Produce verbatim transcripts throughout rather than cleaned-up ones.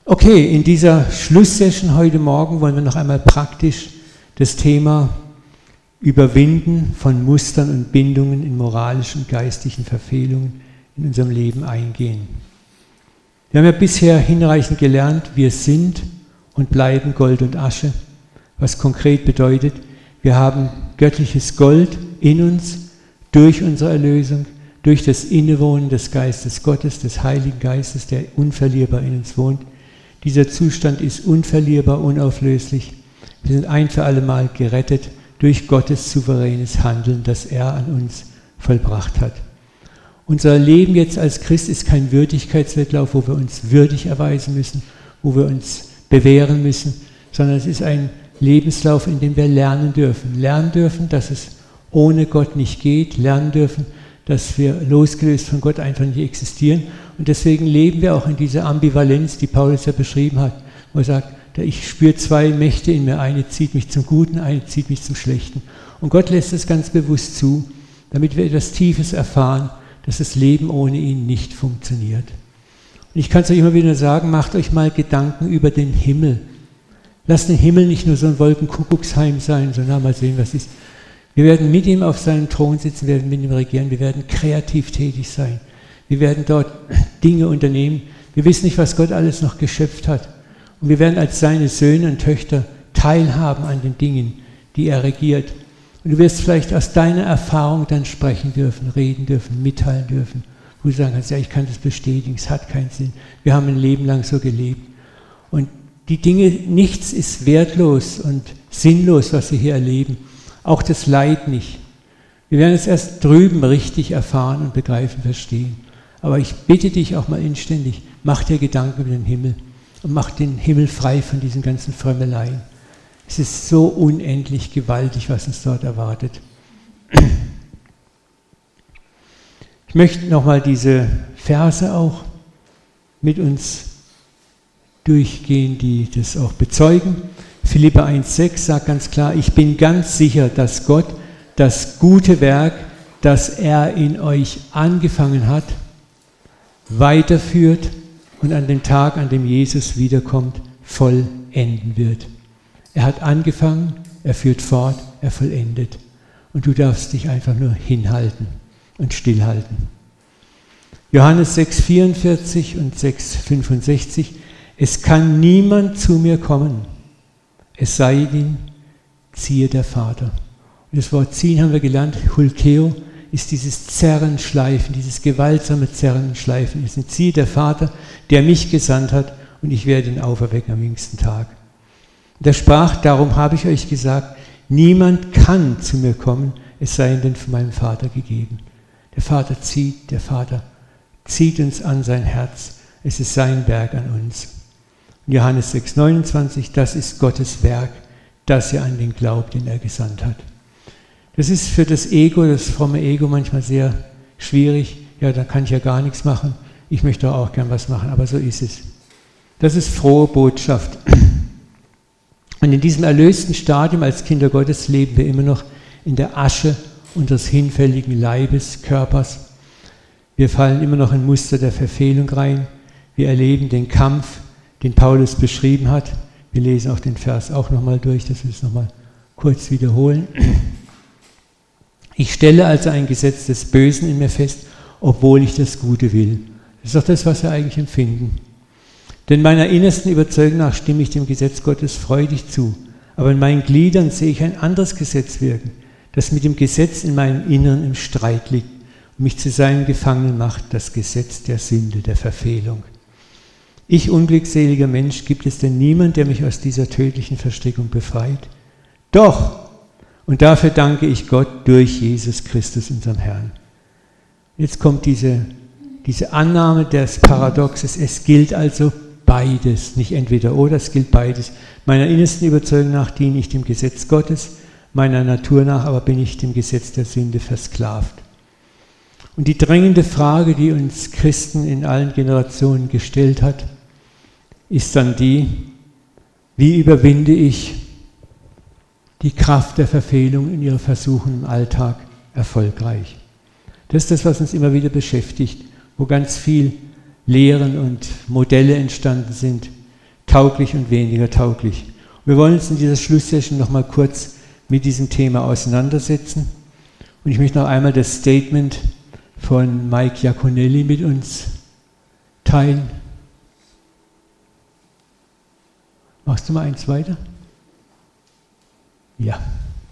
Okay, in dieser Schlusssession heute Morgen wollen wir noch einmal praktisch das Thema Überwinden von Mustern und Bindungen in moralischen und geistigen Verfehlungen in unserem Leben eingehen. Wir haben ja bisher hinreichend gelernt, wir sind und bleiben Gold und Asche, was konkret bedeutet, wir haben göttliches Gold in uns durch unsere Erlösung, durch das Innewohnen des Geistes Gottes, des Heiligen Geistes, der unverlierbar in uns wohnt. Dieser Zustand ist unverlierbar, unauflöslich. Wir sind ein für alle Mal gerettet durch Gottes souveränes Handeln, das er an uns vollbracht hat. Unser Leben jetzt als Christ ist kein Würdigkeitswettlauf, wo wir uns würdig erweisen müssen, wo wir uns bewähren müssen, sondern es ist ein Lebenslauf, in dem wir lernen dürfen. Lernen dürfen, dass es ohne Gott nicht geht, lernen dürfen, dass wir losgelöst von Gott einfach nicht existieren. Und deswegen leben wir auch in dieser Ambivalenz, die Paulus ja beschrieben hat, wo er sagt, ich spüre zwei Mächte in mir, eine zieht mich zum Guten, eine zieht mich zum Schlechten. Und Gott lässt es ganz bewusst zu, damit wir etwas Tiefes erfahren, dass das Leben ohne ihn nicht funktioniert. Und ich kann es euch immer wieder sagen, macht euch mal Gedanken über den Himmel. Lasst den Himmel nicht nur so ein Wolkenkuckucksheim sein, sondern mal sehen, was ist. Wir werden mit ihm auf seinem Thron sitzen, wir werden mit ihm regieren, wir werden kreativ tätig sein. Wir werden dort Dinge unternehmen. Wir wissen nicht, was Gott alles noch geschöpft hat. Und wir werden als seine Söhne und Töchter teilhaben an den Dingen, die er regiert. Und du wirst vielleicht aus deiner Erfahrung dann sprechen dürfen, reden dürfen, mitteilen dürfen, wo du sagen kannst, ja, ich kann das bestätigen, es hat keinen Sinn. Wir haben ein Leben lang so gelebt. Und die Dinge, nichts ist wertlos und sinnlos, was wir hier erleben. Auch das Leid nicht. Wir werden es erst drüben richtig erfahren und begreifen, verstehen. Aber ich bitte dich auch mal inständig, mach dir Gedanken über den Himmel und mach den Himmel frei von diesen ganzen Frömmeleien. Es ist so unendlich gewaltig, was uns dort erwartet. Ich möchte nochmal diese Verse auch mit uns durchgehen, die das auch bezeugen. Philipper eins sechs sagt ganz klar, ich bin ganz sicher, dass Gott das gute Werk, das er in euch angefangen hat, weiterführt und an dem Tag, an dem Jesus wiederkommt, vollenden wird. Er hat angefangen, er führt fort, er vollendet. Und du darfst dich einfach nur hinhalten und stillhalten. Johannes sechs vierundvierzig und sechs fünfundsechzig, es kann niemand zu mir kommen, es sei denn, ziehe der Vater. Und das Wort ziehen haben wir gelernt, Hulkeo, ist dieses Zerren, Schleifen, dieses gewaltsame Zerren, Schleifen. Es ist ziehe der Vater, der mich gesandt hat, und ich werde ihn auferwecken am jüngsten Tag. Und er sprach, darum habe ich euch gesagt, niemand kann zu mir kommen, es sei denn von meinem Vater gegeben. Der Vater zieht, der Vater zieht uns an sein Herz. Es ist sein Werk an uns. Und Johannes sechs neunundzwanzig, das ist Gottes Werk, dass ihr an den glaubt, den er gesandt hat. Das ist für das Ego, das fromme Ego manchmal sehr schwierig. Ja, da kann ich ja gar nichts machen. Ich möchte doch auch gern was machen, aber so ist es. Das ist frohe Botschaft. Und in diesem erlösten Stadium als Kinder Gottes leben wir immer noch in der Asche unseres hinfälligen Leibes, Körpers. Wir fallen immer noch in Muster der Verfehlung rein. Wir erleben den Kampf, den Paulus beschrieben hat. Wir lesen auch den Vers auch nochmal durch, dass wir es nochmal kurz wiederholen. Ich stelle also ein Gesetz des Bösen in mir fest, obwohl ich das Gute will. Das ist doch das, was wir eigentlich empfinden. Denn meiner innersten Überzeugung nach stimme ich dem Gesetz Gottes freudig zu. Aber in meinen Gliedern sehe ich ein anderes Gesetz wirken, das mit dem Gesetz in meinem Inneren im Streit liegt und mich zu seinem Gefangenen macht, das Gesetz der Sünde, der Verfehlung. Ich, unglückseliger Mensch, gibt es denn niemand, der mich aus dieser tödlichen Verstrickung befreit? Doch! Und dafür danke ich Gott durch Jesus Christus, unserem Herrn. Jetzt kommt diese, diese Annahme des Paradoxes. Es gilt also beides, nicht entweder oder, es gilt beides. Meiner innersten Überzeugung nach diene ich dem Gesetz Gottes, meiner Natur nach aber bin ich dem Gesetz der Sünde versklavt. Und die drängende Frage, die uns Christen in allen Generationen gestellt hat, ist dann die, wie überwinde ich die Kraft der Verfehlung in ihre Versuchen im Alltag erfolgreich. Das ist das, was uns immer wieder beschäftigt, wo ganz viel Lehren und Modelle entstanden sind, tauglich und weniger tauglich. Wir wollen uns in dieser Schlusssession nochmal kurz mit diesem Thema auseinandersetzen. Und ich möchte noch einmal das Statement von Mike Iaconelli mit uns teilen. Machst du mal eins weiter? Ja.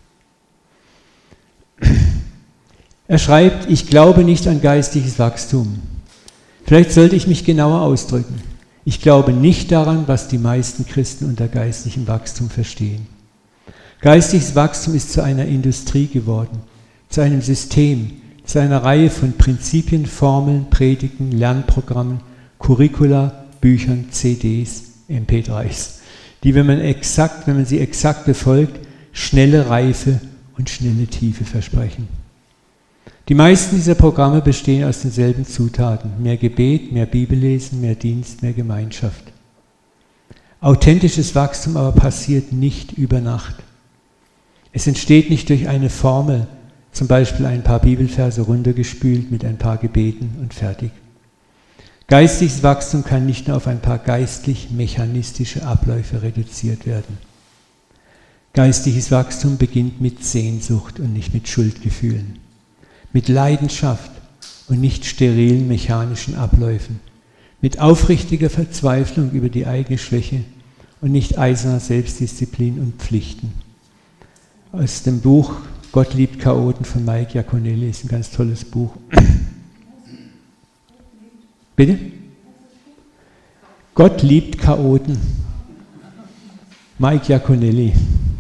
Er schreibt, ich glaube nicht an geistiges Wachstum. Vielleicht sollte ich mich genauer ausdrücken. Ich glaube nicht daran, was die meisten Christen unter geistlichem Wachstum verstehen. Geistiges Wachstum ist zu einer Industrie geworden, zu einem System, zu einer Reihe von Prinzipien, Formeln, Predigten, Lernprogrammen, Curricula, Büchern, C Ds, M P dreis, die, wenn man exakt, wenn man sie exakt befolgt, schnelle Reife und schnelle Tiefe versprechen. Die meisten dieser Programme bestehen aus denselben Zutaten: mehr Gebet, mehr Bibellesen, mehr Dienst, mehr Gemeinschaft. Authentisches Wachstum aber passiert nicht über Nacht. Es entsteht nicht durch eine Formel, zum Beispiel ein paar Bibelverse runtergespült mit ein paar Gebeten und fertig. Geistiges Wachstum kann nicht nur auf ein paar geistlich-mechanistische Abläufe reduziert werden. Geistliches Wachstum beginnt mit Sehnsucht und nicht mit Schuldgefühlen, mit Leidenschaft und nicht sterilen mechanischen Abläufen, mit aufrichtiger Verzweiflung über die eigene Schwäche und nicht eiserner Selbstdisziplin und Pflichten. Aus dem Buch Gott liebt Chaoten von Mike Iaconelli ist ein ganz tolles Buch. Bitte? Gott liebt Chaoten. Mike Iaconelli.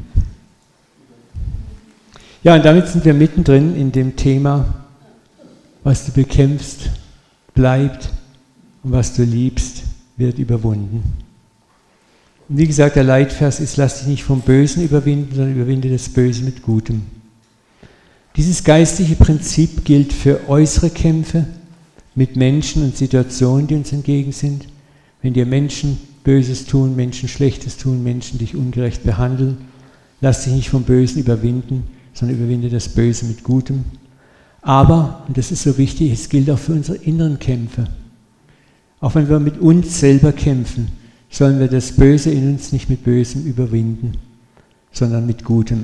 Ja, und damit sind wir mittendrin in dem Thema, was du bekämpfst, bleibt und was du liebst, wird überwunden. Und wie gesagt, der Leitvers ist, lass dich nicht vom Bösen überwinden, sondern überwinde das Böse mit Gutem. Dieses geistliche Prinzip gilt für äußere Kämpfe mit Menschen und Situationen, die uns entgegen sind. Wenn dir Menschen Böses tun, Menschen Schlechtes tun, Menschen dich ungerecht behandeln, lass dich nicht vom Bösen überwinden, sondern überwinde das Böse mit Gutem. Aber, und das ist so wichtig, es gilt auch für unsere inneren Kämpfe. Auch wenn wir mit uns selber kämpfen, sollen wir das Böse in uns nicht mit Bösem überwinden, sondern mit Gutem.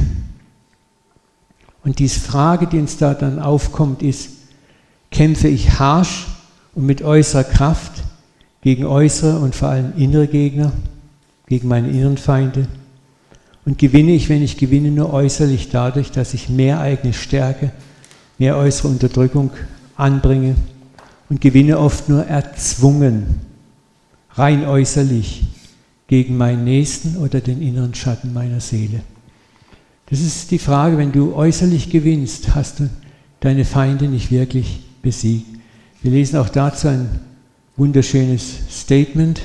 Und diese Frage, die uns da dann aufkommt, ist, kämpfe ich harsch und mit äußerer Kraft gegen äußere und vor allem innere Gegner, gegen meine inneren Feinde? Und gewinne ich, wenn ich gewinne, nur äußerlich dadurch, dass ich mehr eigene Stärke, mehr äußere Unterdrückung anbringe und gewinne oft nur erzwungen, rein äußerlich, gegen meinen Nächsten oder den inneren Schatten meiner Seele. Das ist die Frage, wenn du äußerlich gewinnst, hast du deine Feinde nicht wirklich besiegt. Wir lesen auch dazu ein wunderschönes Statement.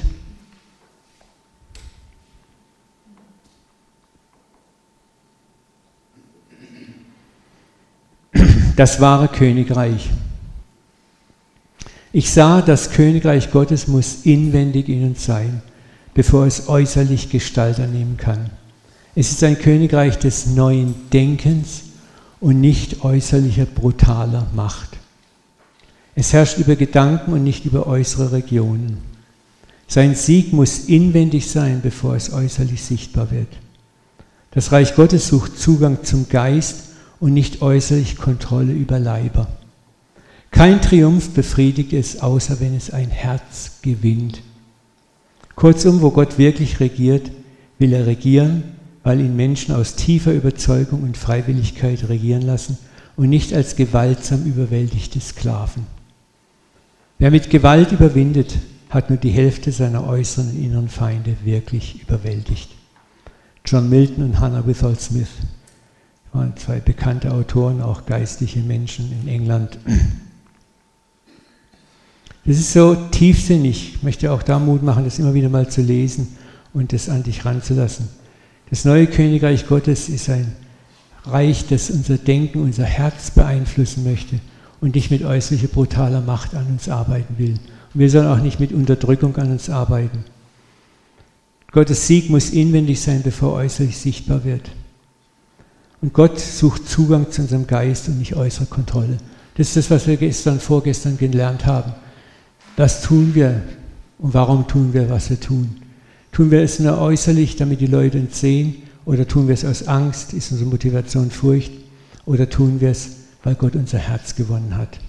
Das wahre Königreich. Ich sah, das Königreich Gottes muss inwendig in uns sein, bevor es äußerlich Gestalt annehmen kann. Es ist ein Königreich des neuen Denkens und nicht äußerlicher brutaler Macht. Es herrscht über Gedanken und nicht über äußere Regionen. Sein Sieg muss inwendig sein, bevor es äußerlich sichtbar wird. Das Reich Gottes sucht Zugang zum Geist und nicht äußerlich Kontrolle über Leiber. Kein Triumph befriedigt es, außer wenn es ein Herz gewinnt. Kurzum, wo Gott wirklich regiert, will er regieren, weil ihn Menschen aus tiefer Überzeugung und Freiwilligkeit regieren lassen und nicht als gewaltsam überwältigte Sklaven. Wer mit Gewalt überwindet, hat nur die Hälfte seiner äußeren und inneren Feinde wirklich überwältigt. John Milton und Hannah Withall Smith waren zwei bekannte Autoren, auch geistliche Menschen in England. Das ist so tiefsinnig. Ich möchte auch da Mut machen, das immer wieder mal zu lesen und das an dich ranzulassen. Das neue Königreich Gottes ist ein Reich, das unser Denken, unser Herz beeinflussen möchte und nicht mit äußerlicher brutaler Macht an uns arbeiten will. Und wir sollen auch nicht mit Unterdrückung an uns arbeiten. Gottes Sieg muss inwendig sein, bevor äußerlich sichtbar wird. Und Gott sucht Zugang zu unserem Geist und nicht äußere Kontrolle. Das ist das, was wir gestern, vorgestern gelernt haben. Das tun wir. Und warum tun wir, was wir tun? Tun wir es nur äußerlich, damit die Leute uns sehen? Oder tun wir es aus Angst? Ist unsere Motivation Furcht? Oder tun wir es, weil Gott unser Herz gewonnen hat?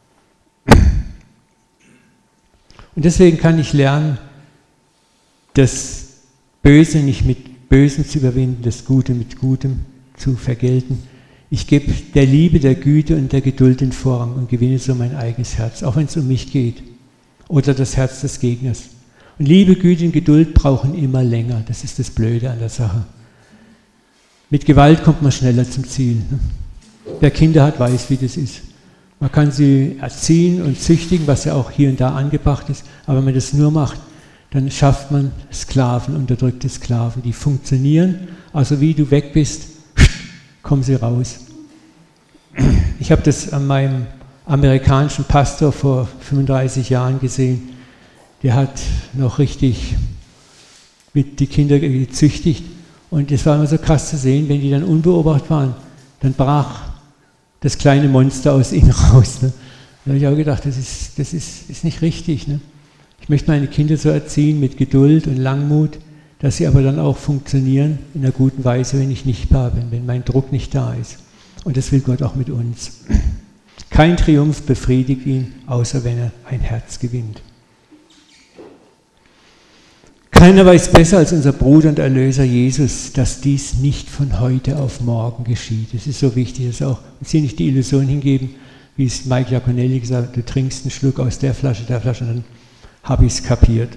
Und deswegen kann ich lernen, das Böse nicht mit Bösem zu überwinden, das Gute mit Gutem zu vergelten. Ich gebe der Liebe, der Güte und der Geduld den Vorrang und gewinne so mein eigenes Herz, auch wenn es um mich geht oder das Herz des Gegners. Und Liebe, Güte und Geduld brauchen immer länger. Das ist das Blöde an der Sache. Mit Gewalt kommt man schneller zum Ziel. Wer Kinder hat, weiß, wie das ist. Man kann sie erziehen und züchtigen, was ja auch hier und da angebracht ist, aber wenn man das nur macht, dann schafft man Sklaven, unterdrückte Sklaven, die funktionieren. Also wie du weg bist, kommen sie raus. Ich habe das an meinem amerikanischen Pastor vor fünfunddreißig Jahren gesehen. Der hat noch richtig mit die Kinder gezüchtigt. Und es war immer so krass zu sehen, wenn die dann unbeobachtet waren, dann brach das kleine Monster aus ihnen raus. Ne? Da habe ich auch gedacht, das ist, das ist, ist nicht richtig. Ne? Ich möchte meine Kinder so erziehen mit Geduld und Langmut, dass sie aber dann auch funktionieren in einer guten Weise, wenn ich nicht da bin, wenn mein Druck nicht da ist. Und das will Gott auch mit uns. Kein Triumph befriedigt ihn, außer wenn er ein Herz gewinnt. Keiner weiß besser als unser Bruder und Erlöser Jesus, dass dies nicht von heute auf morgen geschieht. Es ist so wichtig, dass auch uns hier nicht die Illusion hingeben, wie es Mike Iaconelli gesagt hat, du trinkst einen Schluck aus der Flasche, der Flasche, und dann habe ich es kapiert.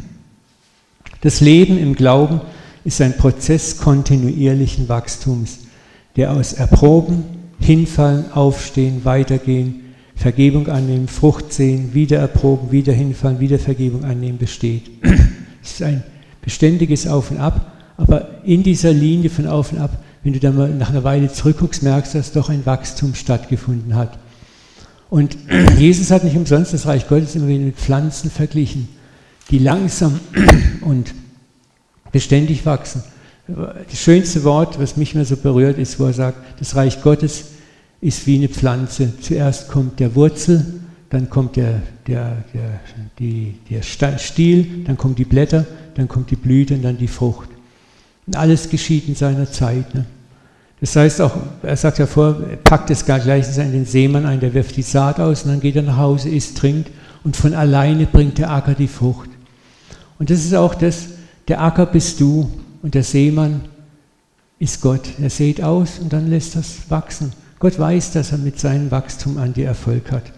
Das Leben im Glauben ist ein Prozess kontinuierlichen Wachstums, der aus Erproben, Hinfallen, Aufstehen, Weitergehen, Vergebung annehmen, Frucht sehen, wieder erproben, wieder hinfallen, wieder Vergebung annehmen besteht. Es ist ein beständiges Auf und Ab, aber in dieser Linie von Auf und Ab, wenn du dann mal nach einer Weile zurückguckst, merkst du, dass doch ein Wachstum stattgefunden hat. Und Jesus hat nicht umsonst das Reich Gottes immer wieder mit Pflanzen verglichen, die langsam und beständig wachsen. Das schönste Wort, was mich immer so berührt, ist, wo er sagt, das Reich Gottes ist wie eine Pflanze. Zuerst kommt der Wurzel, dann kommt der, der, der, die, der Stiel, dann kommen die Blätter, dann kommt die Blüte und dann die Frucht. Und alles geschieht in seiner Zeit. Ne? Das heißt auch, er sagt ja vor, packt es gar gleich in den Seemann ein, der wirft die Saat aus und dann geht er nach Hause, isst, trinkt und von alleine bringt der Acker die Frucht. Und das ist auch das, der Acker bist du und der Seemann ist Gott. Er sät aus und dann lässt das wachsen. Gott weiß, dass er mit seinem Wachstum an dir Erfolg hat.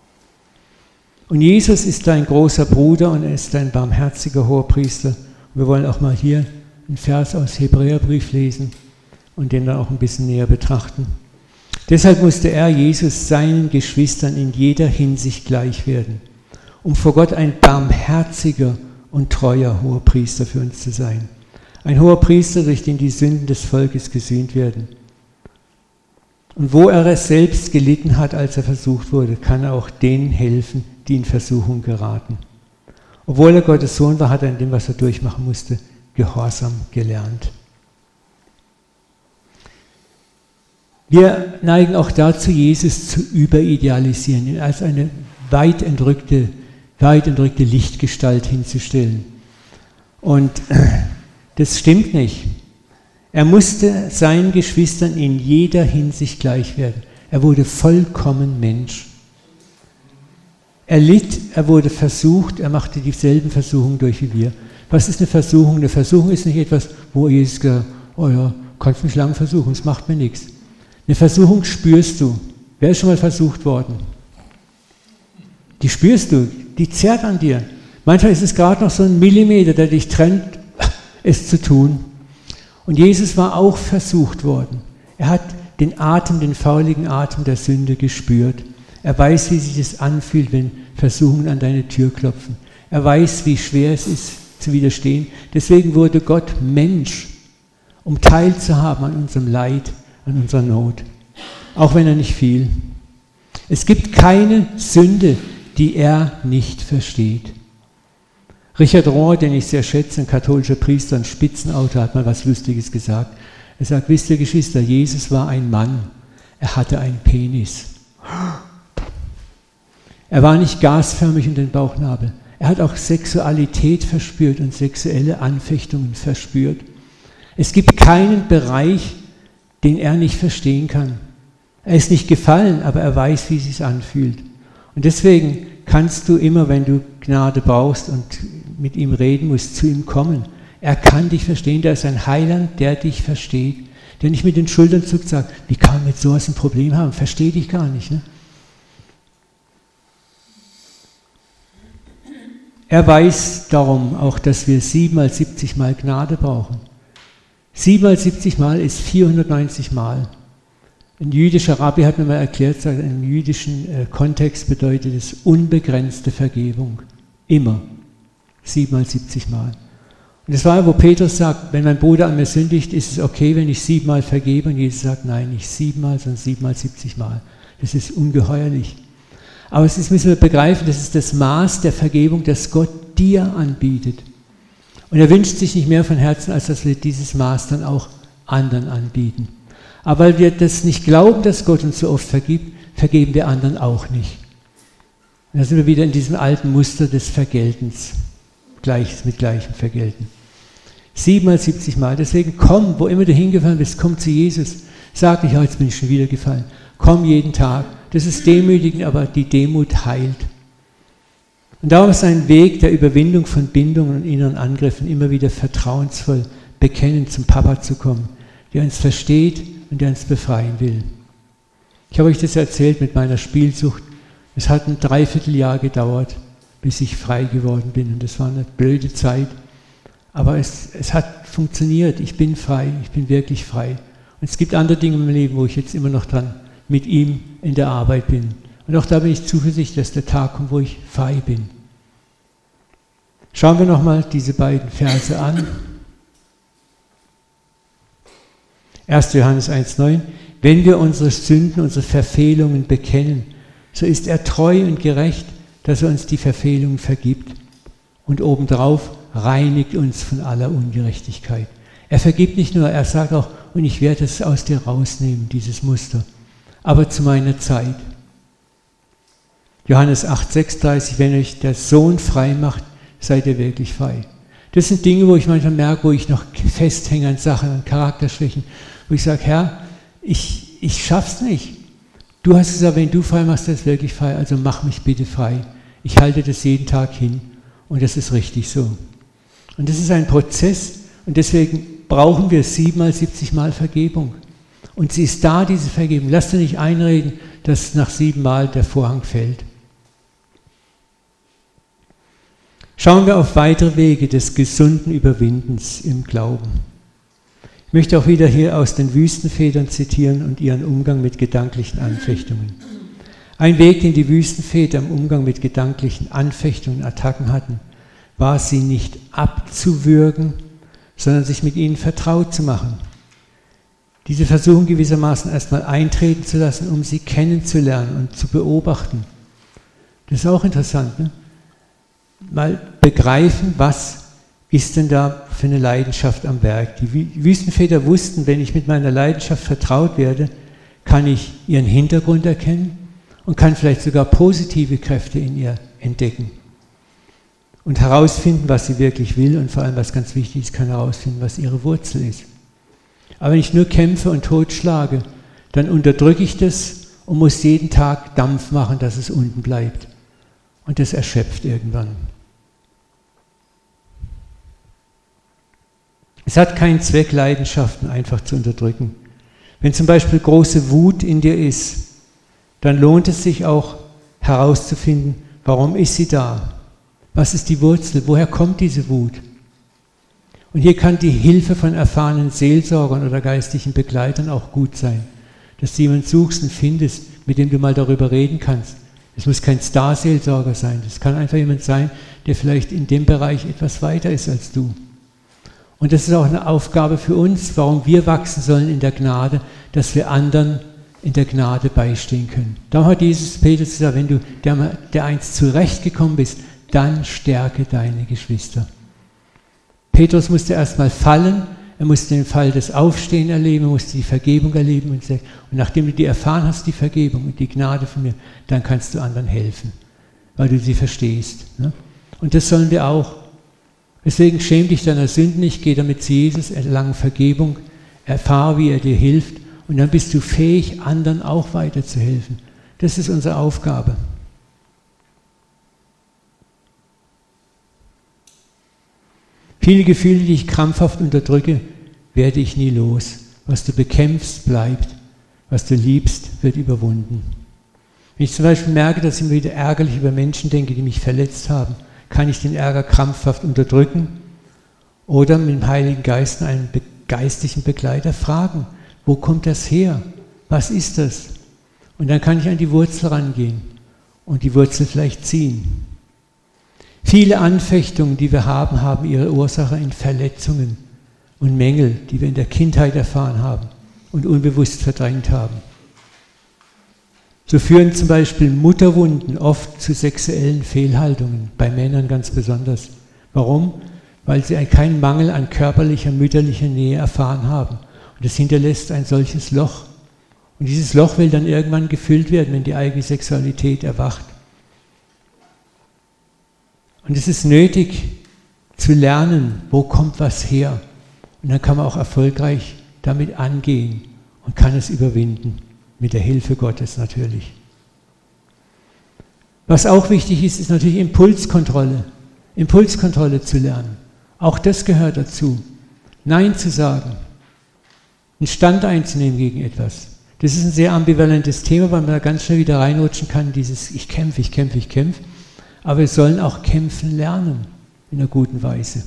Und Jesus ist dein großer Bruder und er ist dein barmherziger Hohepriester. Und wir wollen auch mal hier einen Vers aus Hebräerbrief lesen und den dann auch ein bisschen näher betrachten. Deshalb musste er, Jesus, seinen Geschwistern in jeder Hinsicht gleich werden, um vor Gott ein barmherziger und treuer Hohepriester für uns zu sein. Ein Hohepriester, durch den die Sünden des Volkes gesühnt werden. Und wo er es selbst gelitten hat, als er versucht wurde, kann er auch denen helfen, die in Versuchung geraten. Obwohl er Gottes Sohn war, hat er in dem, was er durchmachen musste, Gehorsam gelernt. Wir neigen auch dazu, Jesus zu überidealisieren, ihn als eine weit entrückte, weit entrückte Lichtgestalt hinzustellen. Und das stimmt nicht. Er musste seinen Geschwistern in jeder Hinsicht gleich werden. Er wurde vollkommen Mensch. Er litt, er wurde versucht, er machte dieselben Versuchungen durch wie wir. Was ist eine Versuchung? Eine Versuchung ist nicht etwas, wo Jesus gesagt hat, oh ja, kannst mich lange versuchen, es macht mir nichts. Eine Versuchung spürst du. Wer ist schon mal versucht worden? Die spürst du, die zerrt an dir. Manchmal ist es gerade noch so ein Millimeter, der dich trennt, es zu tun. Und Jesus war auch versucht worden. Er hat den Atem, den fauligen Atem der Sünde gespürt. Er weiß, wie sich das anfühlt, wenn Versuchungen an deine Tür klopfen. Er weiß, wie schwer es ist, zu widerstehen. Deswegen wurde Gott Mensch, um teilzuhaben an unserem Leid, an unserer Not. Auch wenn er nicht viel. Es gibt keine Sünde, die er nicht versteht. Richard Rohr, den ich sehr schätze, ein katholischer Priester, ein Spitzenautor, hat mal was Lustiges gesagt. Er sagt, wisst ihr Geschwister, Jesus war ein Mann, er hatte einen Penis. Er war nicht gasförmig in den Bauchnabel. Er hat auch Sexualität verspürt und sexuelle Anfechtungen verspürt. Es gibt keinen Bereich, den er nicht verstehen kann. Er ist nicht gefallen, aber er weiß, wie es sich anfühlt. Und deswegen kannst du immer, wenn du Gnade brauchst und mit ihm reden musst, zu ihm kommen. Er kann dich verstehen, der ist ein Heiland, der dich versteht, der nicht mit den Schultern zuckt und sagt, wie kann man mit sowas ein Problem haben, verstehe dich gar nicht. Ne? Er weiß darum auch, dass wir siebenmal siebzig Mal Gnade brauchen. Siebenmal siebzig Mal ist vierhundertneunzig Mal. Ein jüdischer Rabbi hat mir mal erklärt, sagt, im jüdischen äh, Kontext bedeutet es unbegrenzte Vergebung. Immer. Siebenmal siebzig Mal. Und das war, wo Petrus sagt, wenn mein Bruder an mir sündigt, ist es okay, wenn ich siebenmal vergebe. Und Jesus sagt, nein, nicht siebenmal, sondern siebenmal siebzig Mal. Das ist ungeheuerlich. Aber es ist, müssen wir begreifen, das ist das Maß der Vergebung, das Gott dir anbietet. Und er wünscht sich nicht mehr von Herzen, als dass wir dieses Maß dann auch anderen anbieten. Aber weil wir das nicht glauben, dass Gott uns so oft vergibt, vergeben wir anderen auch nicht. Und da sind wir wieder in diesem alten Muster des Vergeltens. Gleiches mit Gleichem vergelten. Siebenmal, siebzig Mal. Deswegen komm, wo immer du hingefallen bist, komm zu Jesus. Sag nicht, oh, jetzt bin ich schon wieder gefallen. Komm jeden Tag. Das ist demütigend, aber die Demut heilt. Und darum ist ein Weg der Überwindung von Bindungen und inneren Angriffen immer wieder vertrauensvoll bekennend zum Papa zu kommen, der uns versteht und der uns befreien will. Ich habe euch das erzählt mit meiner Spielsucht. Es hat ein Dreivierteljahr gedauert, bis ich frei geworden bin. Und das war eine blöde Zeit. Aber es, es hat funktioniert. Ich bin frei. Ich bin wirklich frei. Und es gibt andere Dinge in meinem Leben, wo ich jetzt immer noch dran mit ihm in der Arbeit bin. Und auch da bin ich zuversichtlich, dass der Tag kommt, wo ich frei bin. Schauen wir nochmal diese beiden Verse an. erster Johannes eins neun. Wenn wir unsere Sünden, unsere Verfehlungen bekennen, so ist er treu und gerecht, dass er uns die Verfehlungen vergibt und obendrauf reinigt uns von aller Ungerechtigkeit. Er vergibt nicht nur, er sagt auch, und ich werde es aus dir rausnehmen, dieses Muster, aber zu meiner Zeit. Johannes acht sechsunddreißig, wenn euch der Sohn frei macht, seid ihr wirklich frei. Das sind Dinge, wo ich manchmal merke, wo ich noch festhänge an Sachen, an Charakterschwächen, wo ich sage, Herr, ich, ich schaff's nicht. Du hast gesagt, wenn du frei machst, ist wirklich frei, also mach mich bitte frei. Ich halte das jeden Tag hin und das ist richtig so. Und das ist ein Prozess und deswegen brauchen wir siebenmal, siebzig Mal Vergebung. Und sie ist da, diese Vergebung. Lass dir nicht einreden, dass nach sieben Mal der Vorhang fällt. Schauen wir auf weitere Wege des gesunden Überwindens im Glauben. Ich möchte auch wieder hier aus den Wüstenvätern zitieren und ihren Umgang mit gedanklichen Anfechtungen. Ein Weg, den die Wüstenväter im Umgang mit gedanklichen Anfechtungen und Attacken hatten, war, sie nicht abzuwürgen, sondern sich mit ihnen vertraut zu machen. Diese Versuchung gewissermaßen erstmal eintreten zu lassen, um sie kennenzulernen und zu beobachten. Das ist auch interessant, ne? Mal begreifen, was ist denn da für eine Leidenschaft am Werk. Die Wüstenväter wussten, wenn ich mit meiner Leidenschaft vertraut werde, kann ich ihren Hintergrund erkennen und kann vielleicht sogar positive Kräfte in ihr entdecken. Und herausfinden, was sie wirklich will und vor allem, was ganz wichtig ist, kann herausfinden, was ihre Wurzel ist. Aber wenn ich nur kämpfe und totschlage, dann unterdrücke ich das und muss jeden Tag Dampf machen, dass es unten bleibt. Und das erschöpft irgendwann. Es hat keinen Zweck, Leidenschaften einfach zu unterdrücken. Wenn zum Beispiel große Wut in dir ist, dann lohnt es sich auch herauszufinden, warum ist sie da? Was ist die Wurzel? Woher kommt diese Wut? Und hier kann die Hilfe von erfahrenen Seelsorgern oder geistlichen Begleitern auch gut sein, dass du jemanden suchst und findest, mit dem du mal darüber reden kannst. Es muss kein Star-Seelsorger sein, das kann einfach jemand sein, der vielleicht in dem Bereich etwas weiter ist als du. Und das ist auch eine Aufgabe für uns, warum wir wachsen sollen in der Gnade, dass wir anderen in der Gnade beistehen können. Darum hat Jesus Petrus gesagt, wenn du der, der einst zurechtgekommen bist, dann stärke deine Geschwister. Petrus musste erstmal fallen, er musste den Fall des Aufstehen erleben, er musste die Vergebung erleben und, und nachdem du die erfahren hast, die Vergebung und die Gnade von mir, dann kannst du anderen helfen, weil du sie verstehst. Ne? Und das sollen wir auch. Deswegen schäm dich deiner Sünden nicht, geh damit zu Jesus, erlange Vergebung, erfahre, wie er dir hilft und dann bist du fähig, anderen auch weiterzuhelfen. Das ist unsere Aufgabe. Viele Gefühle, die ich krampfhaft unterdrücke, werde ich nie los. Was du bekämpfst, bleibt. Was du liebst, wird überwunden. Wenn ich zum Beispiel merke, dass ich immer wieder ärgerlich über Menschen denke, die mich verletzt haben, kann ich den Ärger krampfhaft unterdrücken oder mit dem Heiligen Geist einen geistlichen Begleiter fragen, wo kommt das her? Was ist das? Und dann kann ich an die Wurzel rangehen und die Wurzel vielleicht ziehen. Viele Anfechtungen, die wir haben, haben ihre Ursache in Verletzungen und Mängel, die wir in der Kindheit erfahren haben und unbewusst verdrängt haben. So führen zum Beispiel Mutterwunden oft zu sexuellen Fehlhaltungen, bei Männern ganz besonders. Warum? Weil sie keinen Mangel an körperlicher, mütterlicher Nähe erfahren haben. Und das hinterlässt ein solches Loch. Und dieses Loch will dann irgendwann gefüllt werden, wenn die eigene Sexualität erwacht. Und es ist nötig zu lernen, wo kommt was her. Und dann kann man auch erfolgreich damit angehen und kann es überwinden. Mit der Hilfe Gottes natürlich. Was auch wichtig ist, ist natürlich Impulskontrolle. Impulskontrolle zu lernen. Auch das gehört dazu. Nein zu sagen. Einen Stand einzunehmen gegen etwas. Das ist ein sehr ambivalentes Thema, weil man da ganz schnell wieder reinrutschen kann, dieses ich kämpfe, ich kämpfe, ich kämpfe. Aber wir sollen auch kämpfen lernen, in einer guten Weise.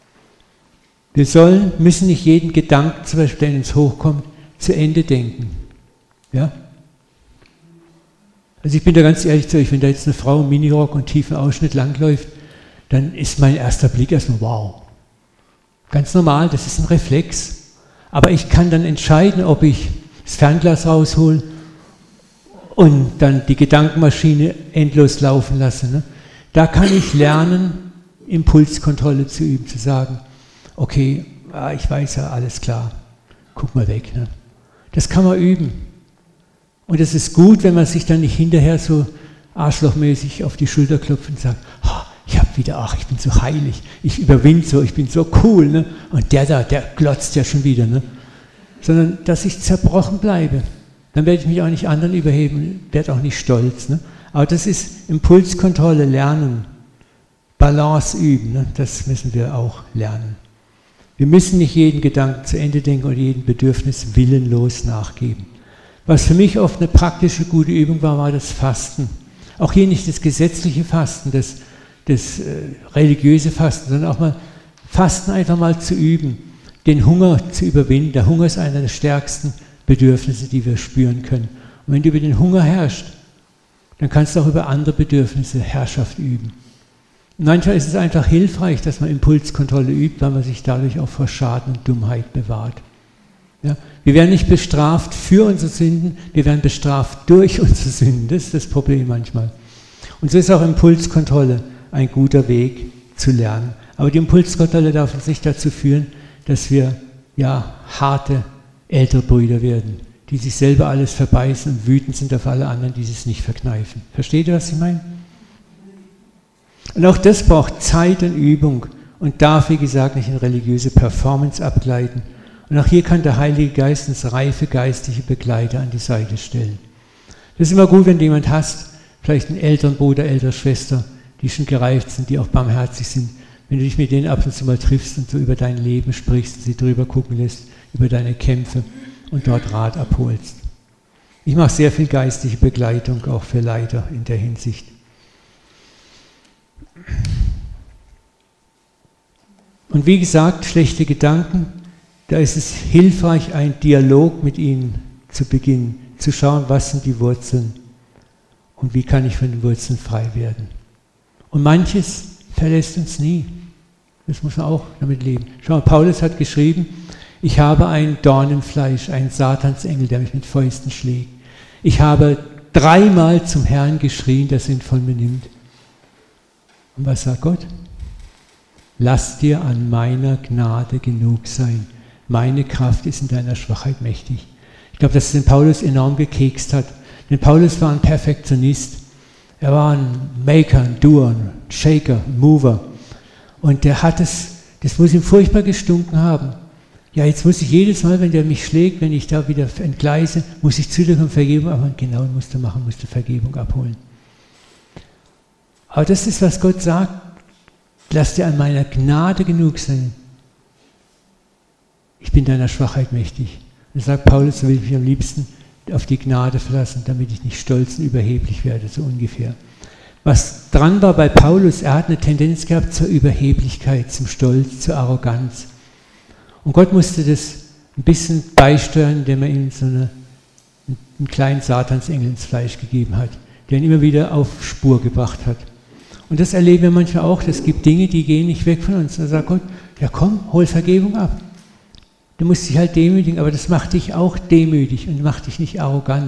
Wir sollen, müssen nicht jeden Gedanken, zum Beispiel, der uns hochkommt, zu Ende denken. Ja? Also ich bin da ganz ehrlich zu euch, wenn da jetzt eine Frau im Minirock und tiefen Ausschnitt langläuft, dann ist mein erster Blick erstmal wow. Ganz normal, das ist ein Reflex. Aber ich kann dann entscheiden, ob ich das Fernglas raushole und dann die Gedankenmaschine endlos laufen lasse. Ne? Da kann ich lernen, Impulskontrolle zu üben, zu sagen, okay, ich weiß ja, alles klar, guck mal weg. Ne? Das kann man üben. Und es ist gut, wenn man sich dann nicht hinterher so arschlochmäßig auf die Schulter klopft und sagt, oh, ich habe wieder, ach, ich bin so heilig, ich überwinde so, ich bin so cool, ne? Und der da, der glotzt ja schon wieder, ne? Sondern, dass ich zerbrochen bleibe. Dann werde ich mich auch nicht anderen überheben, werde auch nicht stolz, ne? Aber das ist Impulskontrolle, Lernen, Balance üben, ne? Das müssen wir auch lernen. Wir müssen nicht jeden Gedanken zu Ende denken oder jedem Bedürfnis willenlos nachgeben. Was für mich oft eine praktische, gute Übung war, war das Fasten. Auch hier nicht das gesetzliche Fasten, das, das äh, religiöse Fasten, sondern auch mal Fasten einfach mal zu üben, den Hunger zu überwinden. Der Hunger ist einer der stärksten Bedürfnisse, die wir spüren können. Und wenn du über den Hunger herrschst, dann kannst du auch über andere Bedürfnisse Herrschaft üben. Und manchmal ist es einfach hilfreich, dass man Impulskontrolle übt, weil man sich dadurch auch vor Schaden und Dummheit bewahrt. Ja, wir werden nicht bestraft für unsere Sünden, wir werden bestraft durch unsere Sünden. Das ist das Problem manchmal. Und so ist auch Impulskontrolle ein guter Weg zu lernen. Aber die Impulskontrolle darf uns nicht dazu führen, dass wir ja, harte ältere Brüder werden, die sich selber alles verbeißen und wütend sind auf alle anderen, die es nicht verkneifen. Versteht ihr, was ich meine? Und auch das braucht Zeit und Übung und darf, wie gesagt, nicht in religiöse Performance abgleiten. Und auch hier kann der Heilige Geist uns reife geistliche Begleiter an die Seite stellen. Das ist immer gut, wenn du jemanden hast, vielleicht einen älteren Bruder, ältere Schwester, die schon gereift sind, die auch barmherzig sind. Wenn du dich mit denen ab und zu mal triffst und so über dein Leben sprichst, sie drüber gucken lässt, über deine Kämpfe und dort Rat abholst. Ich mache sehr viel geistliche Begleitung, auch für Leiter in der Hinsicht. Und wie gesagt, schlechte Gedanken, da ist es hilfreich, einen Dialog mit ihnen zu beginnen, zu schauen, was sind die Wurzeln und wie kann ich von den Wurzeln frei werden. Und manches verlässt uns nie. Das muss man auch damit leben. Schau mal, Paulus hat geschrieben, ich habe einen Dorn im Fleisch, einen Satansengel, der mich mit Fäusten schlägt. Ich habe dreimal zum Herrn geschrien, dass er ihn von mir nimmt. Und was sagt Gott? Lass dir an meiner Gnade genug sein. Meine Kraft ist in deiner Schwachheit mächtig. Ich glaube, dass es den Paulus enorm gekekst hat. Denn Paulus war ein Perfektionist. Er war ein Maker, ein Doer, ein Shaker, ein Mover. Und der hat es, das muss ihm furchtbar gestunken haben. Ja, jetzt muss ich jedes Mal, wenn der mich schlägt, wenn ich da wieder entgleise, muss ich zu dir kommen, Vergebung, aber genau, musst du machen, musst du Vergebung abholen. Aber das ist, was Gott sagt, lass dir an meiner Gnade genug sein. Ich bin deiner Schwachheit mächtig. Und sagt Paulus, so will ich mich am liebsten auf die Gnade verlassen, damit ich nicht stolz und überheblich werde, so ungefähr. Was dran war bei Paulus, er hat eine Tendenz gehabt zur Überheblichkeit, zum Stolz, zur Arroganz. Und Gott musste das ein bisschen beisteuern, indem er ihm so eine, einen kleinen Satansengel ins Fleisch gegeben hat, der ihn immer wieder auf Spur gebracht hat. Und das erleben wir manchmal auch, es gibt Dinge, die gehen nicht weg von uns. Da sagt Gott, ja komm, hol Vergebung ab. Du musst dich halt demütigen, aber das macht dich auch demütig und macht dich nicht arrogant.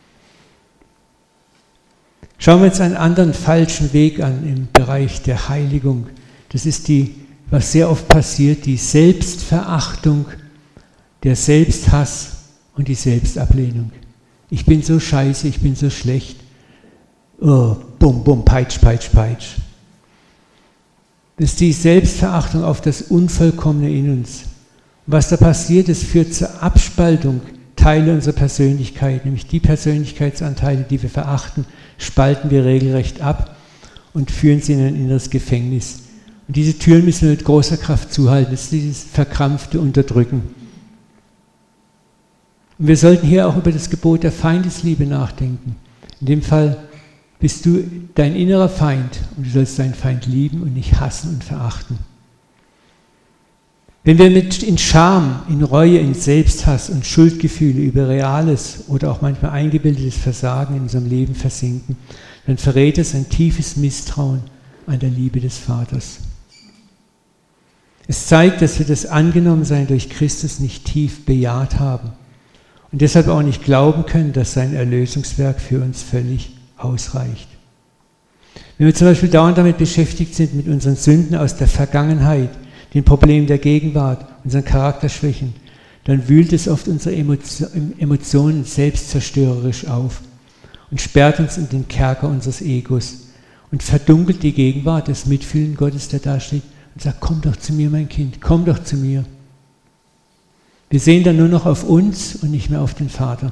Schauen wir uns einen anderen falschen Weg an im Bereich der Heiligung. Das ist die, was sehr oft passiert, die Selbstverachtung, der Selbsthass und die Selbstablehnung. Ich bin so scheiße, ich bin so schlecht. Oh, bum, bum, peitsch, peitsch, peitsch. Das ist die Selbstverachtung auf das Unvollkommene in uns. Und was da passiert, es führt zur Abspaltung Teile unserer Persönlichkeit, nämlich die Persönlichkeitsanteile, die wir verachten, spalten wir regelrecht ab und führen sie in ein inneres Gefängnis. Und diese Türen müssen wir mit großer Kraft zuhalten, das ist dieses verkrampfte Unterdrücken. Und wir sollten hier auch über das Gebot der Feindesliebe nachdenken. In dem Fall bist du dein innerer Feind und du sollst deinen Feind lieben und nicht hassen und verachten. Wenn wir mit in Scham, in Reue, in Selbsthass und Schuldgefühle über reales oder auch manchmal eingebildetes Versagen in unserem Leben versinken, dann verrät es ein tiefes Misstrauen an der Liebe des Vaters. Es zeigt, dass wir das Angenommensein durch Christus nicht tief bejaht haben und deshalb auch nicht glauben können, dass sein Erlösungswerk für uns völlig ausreicht. Wenn wir zum Beispiel dauernd damit beschäftigt sind, mit unseren Sünden aus der Vergangenheit, den Problemen der Gegenwart, unseren Charakterschwächen, dann wühlt es oft unsere Emotionen selbstzerstörerisch auf und sperrt uns in den Kerker unseres Egos und verdunkelt die Gegenwart, das Mitfühlen Gottes, der da steht und sagt, komm doch zu mir, mein Kind, komm doch zu mir. Wir sehen dann nur noch auf uns und nicht mehr auf den Vater.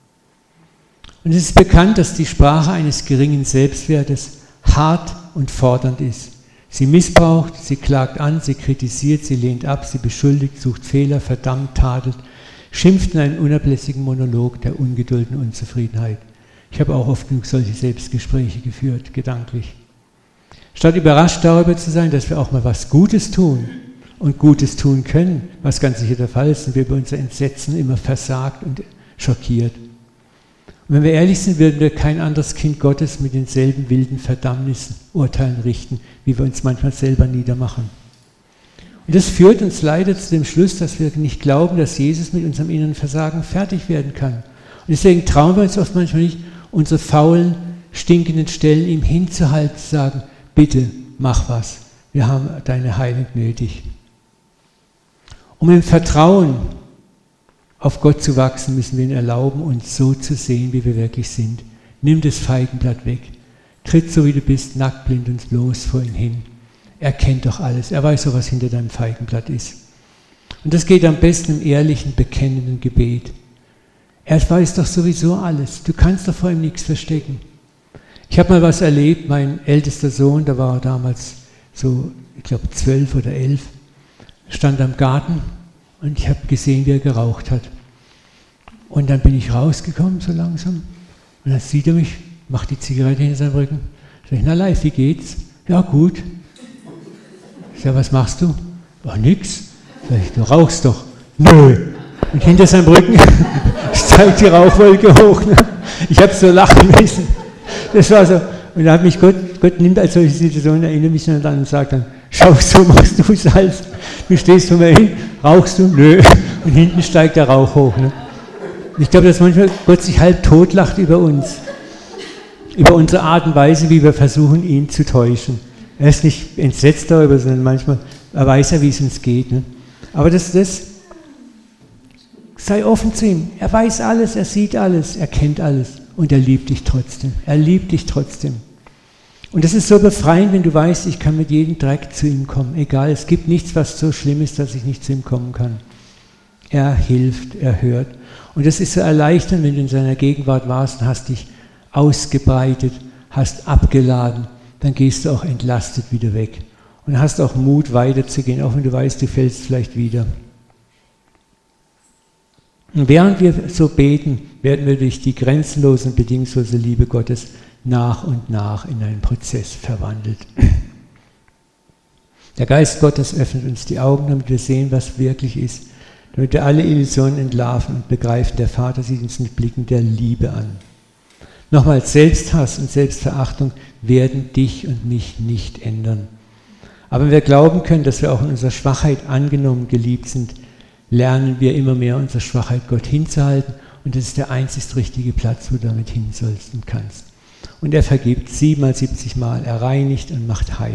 Und es ist bekannt, dass die Sprache eines geringen Selbstwertes hart und fordernd ist. Sie missbraucht, sie klagt an, sie kritisiert, sie lehnt ab, sie beschuldigt, sucht Fehler, verdammt, tadelt, schimpft in einen unablässigen Monolog der Ungeduld und Unzufriedenheit. Ich habe auch oft genug solche Selbstgespräche geführt, gedanklich. Statt überrascht darüber zu sein, dass wir auch mal was Gutes tun und Gutes tun können, was ganz sicher der Fall ist, sind wir über unser Entsetzen immer versagt und schockiert. Und wenn wir ehrlich sind, würden wir kein anderes Kind Gottes mit denselben wilden Verdammnissen, Urteilen richten, wie wir uns manchmal selber niedermachen. Und das führt uns leider zu dem Schluss, dass wir nicht glauben, dass Jesus mit unserem inneren Versagen fertig werden kann. Und deswegen trauen wir uns oft manchmal nicht, unsere faulen, stinkenden Stellen ihm hinzuhalten, zu sagen, bitte, mach was, wir haben deine Heilung nötig. Um im Vertrauen auf Gott zu wachsen, müssen wir ihn erlauben, uns so zu sehen, wie wir wirklich sind. Nimm das Feigenblatt weg. Tritt so, wie du bist, nackt, blind und bloß vor ihn hin. Er kennt doch alles. Er weiß doch, was hinter deinem Feigenblatt ist. Und das geht am besten im ehrlichen, bekennenden Gebet. Er weiß doch sowieso alles. Du kannst doch vor ihm nichts verstecken. Ich habe mal was erlebt. Mein ältester Sohn, der war damals so, ich glaube, zwölf oder elf, stand am Garten. Und ich habe gesehen, wie er geraucht hat. Und dann bin ich rausgekommen, so langsam. Und dann sieht er mich, macht die Zigarette hinter seinem Rücken. Sag ich, na live, wie geht's? Ja, gut. Ich sag, was machst du? Ach, nix. Sag ich, du rauchst doch. Nö. Und hinter seinem Rücken steigt die Rauchwolke hoch. Ne? Ich habe so lachen müssen. Das war so. Und da hat mich Gott, Gott nimmt als solche Situation, erinnert mich dann und sagt dann, schau, so machst du es als. Du stehst vor mir hin, rauchst du? Nö. Und hinten steigt der Rauch hoch. Ne? Ich glaube, dass manchmal Gott sich halb totlacht über uns. Über unsere Art und Weise, wie wir versuchen, ihn zu täuschen. Er ist nicht entsetzt darüber, sondern manchmal, er weiß ja, wie es uns geht. Ne? Aber das, das, sei offen zu ihm. Er weiß alles, er sieht alles, er kennt alles. Und er liebt dich trotzdem. Er liebt dich trotzdem. Und das ist so befreiend, wenn du weißt, ich kann mit jedem Dreck zu ihm kommen. Egal, es gibt nichts, was so schlimm ist, dass ich nicht zu ihm kommen kann. Er hilft, er hört. Und das ist so erleichternd, wenn du in seiner Gegenwart warst und hast dich ausgebreitet, hast abgeladen, dann gehst du auch entlastet wieder weg. Und hast auch Mut, weiterzugehen, auch wenn du weißt, du fällst vielleicht wieder. Und während wir so beten, werden wir durch die grenzenlose und bedingungslose Liebe Gottes nach und nach in einen Prozess verwandelt. Der Geist Gottes öffnet uns die Augen, damit wir sehen, was wirklich ist, damit wir alle Illusionen entlarven und begreifen, der Vater sieht uns mit Blicken der Liebe an. Nochmal, Selbsthass und Selbstverachtung werden dich und mich nicht ändern. Aber wenn wir glauben können, dass wir auch in unserer Schwachheit angenommen, geliebt sind, lernen wir immer mehr unsere Schwachheit Gott hinzuhalten und das ist der einzig richtige Platz, wo du damit hin sollst und kannst. Und er vergibt siebenmal, siebzig Mal, er reinigt und macht heil.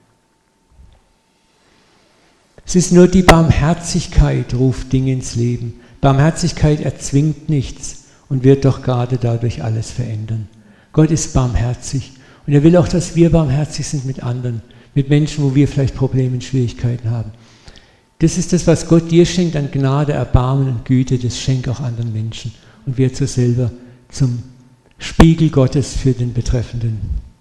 Es ist nur die Barmherzigkeit, ruft Dinge ins Leben. Barmherzigkeit erzwingt nichts und wird doch gerade dadurch alles verändern. Gott ist barmherzig und er will auch, dass wir barmherzig sind mit anderen, mit Menschen, wo wir vielleicht Probleme und Schwierigkeiten haben. Das ist das, was Gott dir schenkt an Gnade, Erbarmen und Güte, das schenkt auch anderen Menschen und wird so selber zum Spiegel Gottes für den Betreffenden.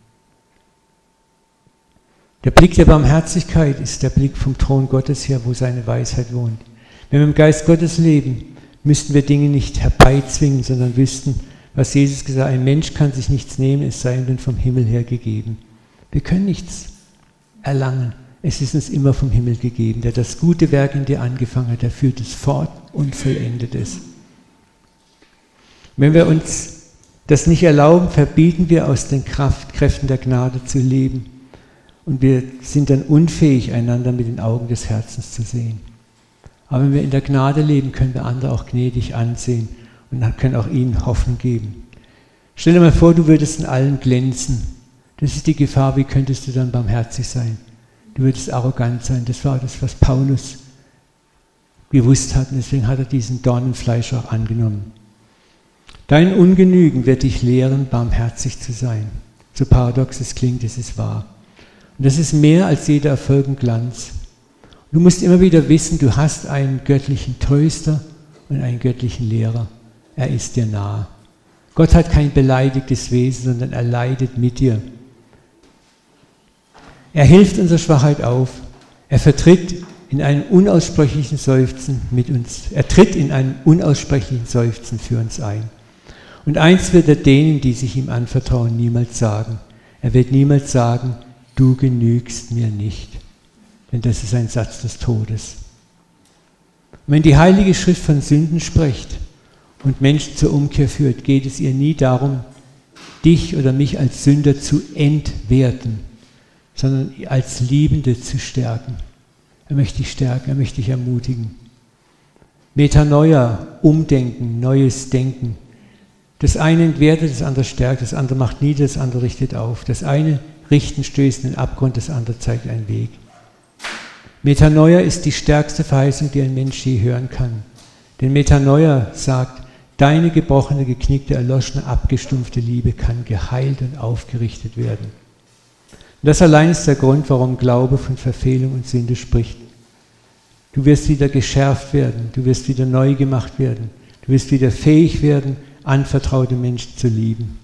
Der Blick der Barmherzigkeit ist der Blick vom Thron Gottes her, wo seine Weisheit wohnt. Wenn wir im Geist Gottes leben, müssten wir Dinge nicht herbeizwingen, sondern wüssten, was Jesus gesagt hat, ein Mensch kann sich nichts nehmen, es sei ihm denn vom Himmel her gegeben. Wir können nichts erlangen. Es ist uns immer vom Himmel gegeben. Der das gute Werk in dir angefangen hat, der führt es fort und vollendet es. Wenn wir uns das nicht erlauben, verbieten wir aus den Kraft, Kräften der Gnade zu leben. Und wir sind dann unfähig, einander mit den Augen des Herzens zu sehen. Aber wenn wir in der Gnade leben, können wir andere auch gnädig ansehen und können auch ihnen Hoffnung geben. Stell dir mal vor, du würdest in allem glänzen. Das ist die Gefahr, wie könntest du dann barmherzig sein? Du würdest arrogant sein. Das war das, was Paulus gewusst hat und deswegen hat er diesen Dornenfleisch auch angenommen. Dein Ungenügen wird dich lehren, barmherzig zu sein. So paradox es klingt, es ist wahr. Und das ist mehr als jeder Erfolg und Glanz. Du musst immer wieder wissen, du hast einen göttlichen Tröster und einen göttlichen Lehrer. Er ist dir nahe. Gott hat kein beleidigtes Wesen, sondern er leidet mit dir. Er hilft unserer Schwachheit auf. Er vertritt in einem unaussprechlichen Seufzen mit uns. Er tritt in einem unaussprechlichen Seufzen für uns ein. Und eins wird er denen, die sich ihm anvertrauen, niemals sagen. Er wird niemals sagen, du genügst mir nicht. Denn das ist ein Satz des Todes. Und wenn die Heilige Schrift von Sünden spricht und Menschen zur Umkehr führt, geht es ihr nie darum, dich oder mich als Sünder zu entwerten, sondern als Liebende zu stärken. Er möchte dich stärken, er möchte dich ermutigen. Metanoia, Umdenken, neues Denken. Das eine entwertet, das andere stärkt, das andere macht nieder, das andere richtet auf. Das eine richten stößt in den Abgrund, das andere zeigt einen Weg. Metanoia ist die stärkste Verheißung, die ein Mensch je hören kann. Denn Metanoia sagt, deine gebrochene, geknickte, erloschene, abgestumpfte Liebe kann geheilt und aufgerichtet werden. Und das allein ist der Grund, warum Glaube von Verfehlung und Sünde spricht. Du wirst wieder geschärft werden, du wirst wieder neu gemacht werden, du wirst wieder fähig werden, anvertraute Menschen zu lieben.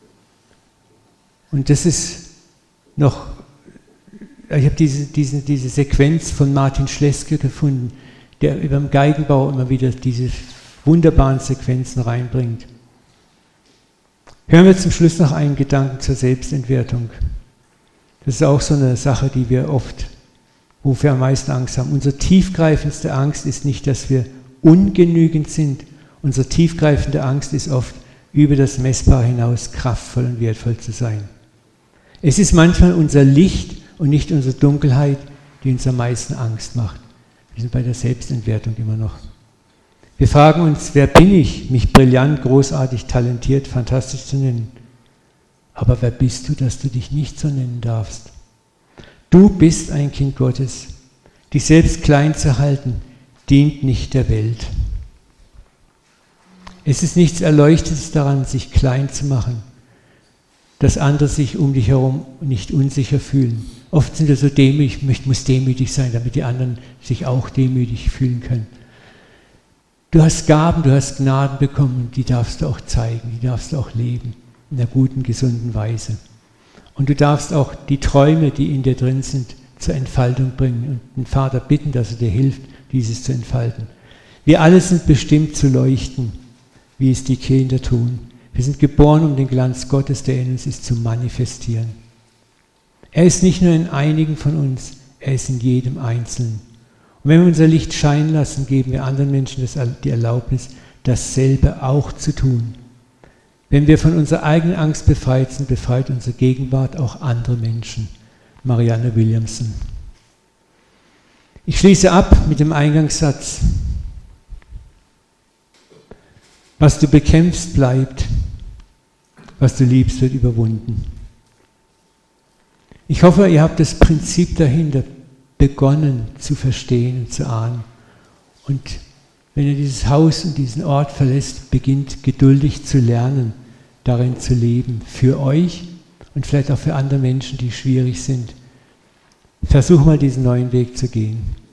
Und das ist noch, ich habe diese, diese, diese Sequenz von Martin Schleske gefunden, der beim Geigenbau immer wieder diese wunderbaren Sequenzen reinbringt. Hören wir zum Schluss noch einen Gedanken zur Selbstentwertung. Das ist auch so eine Sache, die wir oft, wofür wir am meisten Angst haben. Unsere tiefgreifendste Angst ist nicht, dass wir ungenügend sind. Unsere tiefgreifende Angst ist oft, über das Messbare hinaus kraftvoll und wertvoll zu sein. Es ist manchmal unser Licht und nicht unsere Dunkelheit, die uns am meisten Angst macht. Wir sind bei der Selbstentwertung immer noch. Wir fragen uns, wer bin ich, mich brillant, großartig, talentiert, fantastisch zu nennen? Aber wer bist du, dass du dich nicht so nennen darfst? Du bist ein Kind Gottes. Dich selbst klein zu halten, dient nicht der Welt. Es ist nichts Erleuchtetes daran, sich klein zu machen. dass andere sich um dich herum nicht unsicher fühlen. Oft sind wir so demütig, ich muss demütig sein, damit die anderen sich auch demütig fühlen können. Du hast Gaben, du hast Gnaden bekommen, die darfst du auch zeigen, die darfst du auch leben, in einer guten, gesunden Weise. Und du darfst auch die Träume, die in dir drin sind, zur Entfaltung bringen und den Vater bitten, dass er dir hilft, dieses zu entfalten. Wir alle sind bestimmt zu leuchten, wie es die Kinder tun. Wir sind geboren, um den Glanz Gottes, der in uns ist, zu manifestieren. Er ist nicht nur in einigen von uns, er ist in jedem Einzelnen. Und wenn wir unser Licht scheinen lassen, geben wir anderen Menschen das, die Erlaubnis, dasselbe auch zu tun. Wenn wir von unserer eigenen Angst befreit sind, befreit unsere Gegenwart auch andere Menschen. Marianne Williamson. Ich schließe ab mit dem Eingangssatz. Was du bekämpfst, bleibt. Was du liebst, wird überwunden. Ich hoffe, ihr habt das Prinzip dahinter begonnen zu verstehen und zu ahnen. Und wenn ihr dieses Haus und diesen Ort verlässt, beginnt geduldig zu lernen, darin zu leben, für euch und vielleicht auch für andere Menschen, die schwierig sind. Versuch mal diesen neuen Weg zu gehen.